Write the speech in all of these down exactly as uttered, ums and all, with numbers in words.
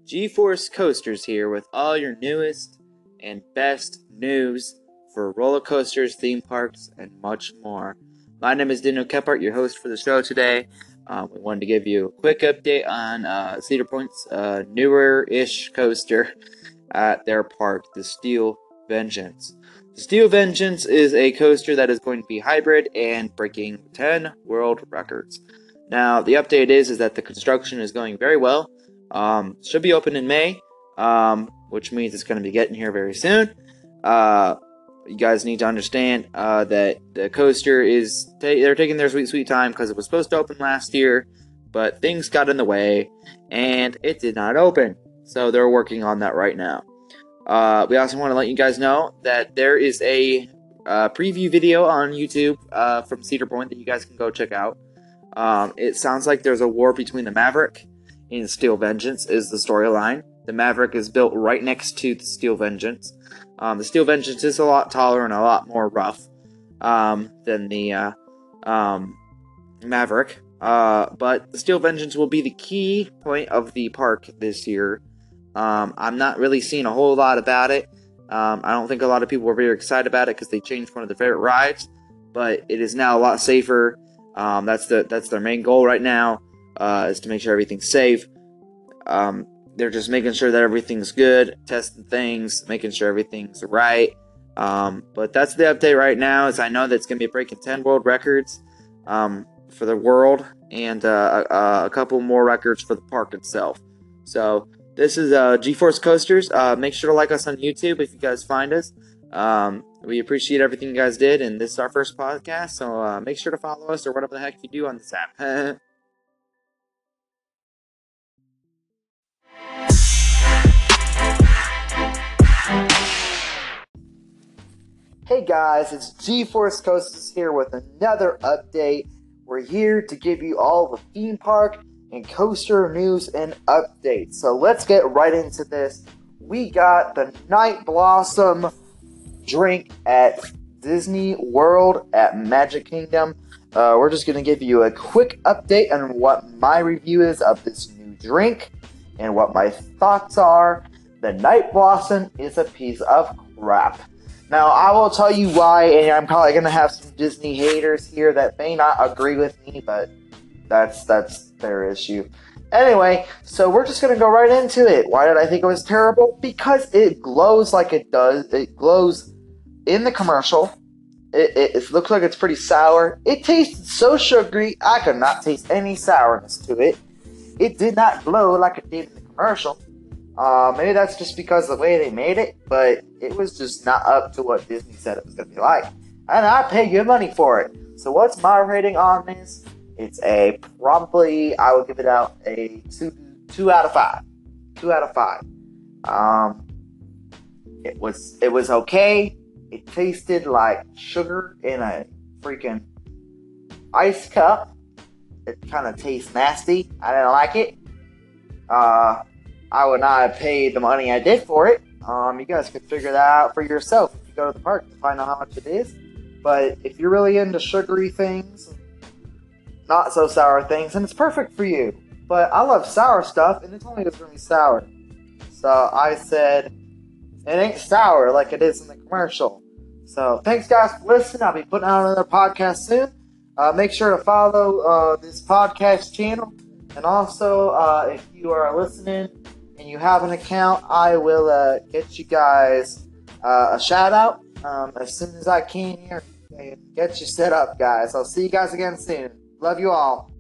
G-Force Coasters here with all your newest and best news for roller coasters, theme parks, and much more. My name is Daniel Kephart, your host for the show today. Um, we wanted to give you a quick update on uh, Cedar Point's uh, newer-ish coaster at their park, the Steel Vengeance. The Steel Vengeance is a coaster that is going to be hybrid and breaking ten world records. Now, the update is, is that the construction is going very well. Um, should be open in May, um, which means it's going to be getting here very soon. Uh, you guys need to understand uh, that the coaster is, ta- they're taking their sweet, sweet time because it was supposed to open last year, but things got in the way, and it did not open. So they're working on that right now. Uh, we also want to let you guys know that there is a uh, preview video on YouTube uh, from Cedar Point that you guys can go check out. Um, it sounds like there's a war between the Maverick and Steel Vengeance is the storyline. The Maverick is built right next to the Steel Vengeance. Um, the Steel Vengeance is a lot taller and a lot more rough um, than the uh, um, Maverick. Uh, but the Steel Vengeance will be the key point of the park this year. Um, I'm not really seeing a whole lot about it. Um, I don't think a lot of people were very excited about it because they changed one of their favorite rides. But it is now a lot safer. Um, that's the that's their main goal right now. Uh, is to make sure everything's safe. Um, they're just making sure that everything's good, testing things, making sure everything's right. Um, but that's the update right now. Is I know that it's going to be breaking ten world records um, for the world and uh, a, a couple more records for the park itself. So this is uh, G-Force Coasters. Uh, make sure to like us on YouTube if you guys find us. Um, we appreciate everything you guys did, and this is our first podcast. So uh, make sure to follow us or whatever the heck you do on this app. Hey guys, it's G-Force Coasters here with another update. We're here to give you all the theme park and coaster news and updates. So let's get right into this. We got the Night Blossom drink at Disney World at Magic Kingdom. Uh, we're just going to give you a quick update on what my review is of this new drink and what my thoughts are. The Night Blossom is a piece of crap. Now, I will tell you why, and I'm probably going to have some Disney haters here that may not agree with me, but that's that's their issue. Anyway, so we're just going to go right into it. Why did I think it was terrible? Because it glows like it does. It glows in the commercial. It, it, it looks like it's pretty sour. It tasted so sugary, I could not taste any sourness to it. It did not glow like it did in the commercial. Uh, maybe that's just because of the way they made it, but it was just not up to what Disney said it was going to be like. And I pay good money for it. So what's my rating on this? It's a probably, I would give it out a two, two out of five. Two out of five. Um, it was, it was okay. It tasted like sugar in a freaking ice cup. It kind of tastes nasty. I didn't like it. Uh... I would not have paid the money I did for it. Um, you guys can figure that out for yourself if you go to the park to find out how much it is. But if you're really into sugary things, not so sour things, then it's perfect for you. But I love sour stuff, and it's only going to be sour. So I said, it ain't sour like it is in the commercial. So thanks guys for listening. I'll be putting out another podcast soon. Uh, make sure to follow uh, this podcast channel. And also, uh, if you are listening and you have an account, I will uh, get you guys uh, a shout out um, as soon as I can here and get you set up, guys. I'll see you guys again soon. Love you all.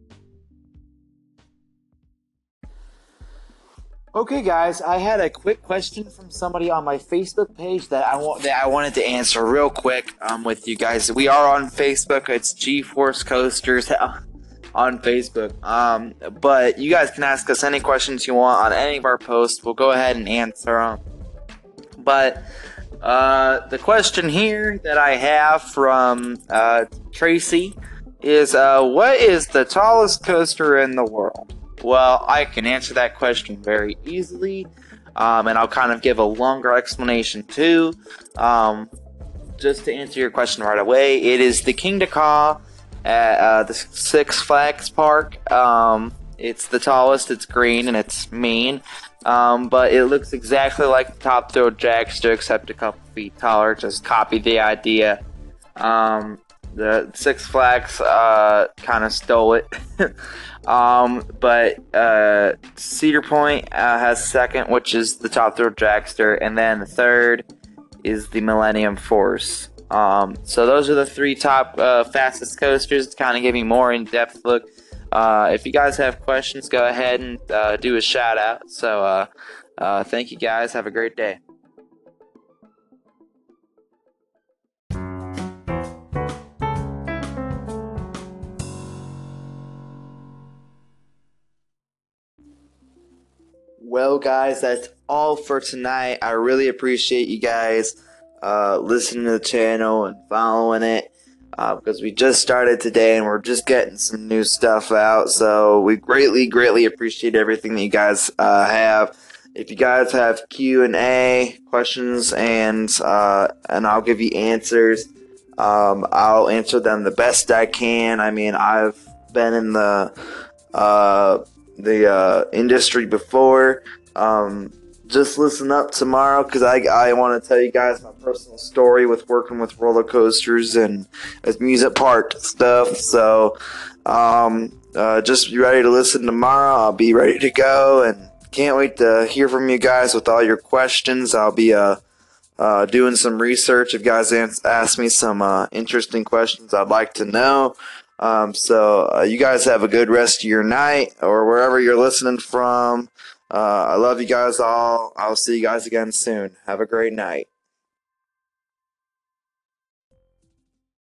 Okay, guys, I had a quick question from somebody on my Facebook page that I want that I wanted to answer real quick um, with you guys. We are on Facebook. It's G-Force Coasters on Facebook. Um, but you guys can ask us any questions you want on any of our posts. We'll go ahead and answer them. But uh, the question here that I have from uh, Tracy is, uh, what is the tallest coaster in the world? Well, I can answer that question very easily, um, and I'll kind of give a longer explanation too. Um, just to answer your question right away, it is the Kingda Ka at uh, the Six Flags Park. Um, It's the tallest, it's green, and it's mean. Um, but it looks exactly like the Top Thrill Dragster, except a couple feet taller. Just copy the idea. Um, the Six Flags uh, kind of stole it. um, but uh, Cedar Point uh, has second, which is the Top Thrill Dragster, and then the third is the Millennium Force. Um, so those are the three top uh, fastest coasters. To kind of give you more in-depth look. Uh, if you guys have questions, go ahead and uh, do a shout out. So uh, uh, thank you guys. Have a great day. Well, guys, that's all for tonight. I really appreciate you guys uh, listening to the channel and following it. Uh, because we just started today and we're just getting some new stuff out. So we greatly, greatly appreciate everything that you guys uh, have. If you guys have Q and A questions and uh, and I'll give you answers. Um, I'll answer them the best I can. I mean, I've been in the uh, the uh, industry before. Um, Just listen up tomorrow because I, I want to tell you guys my personal story with working with roller coasters and amusement park stuff. So um, uh, just be ready to listen tomorrow. I'll be ready to go and can't wait to hear from you guys with all your questions. I'll be uh, uh, doing some research. If you guys ask me some uh, interesting questions I'd like to know. Um, so uh, you guys have a good rest of your night or wherever you're listening from. Uh, I love you guys all. I'll see you guys again soon. Have a great night.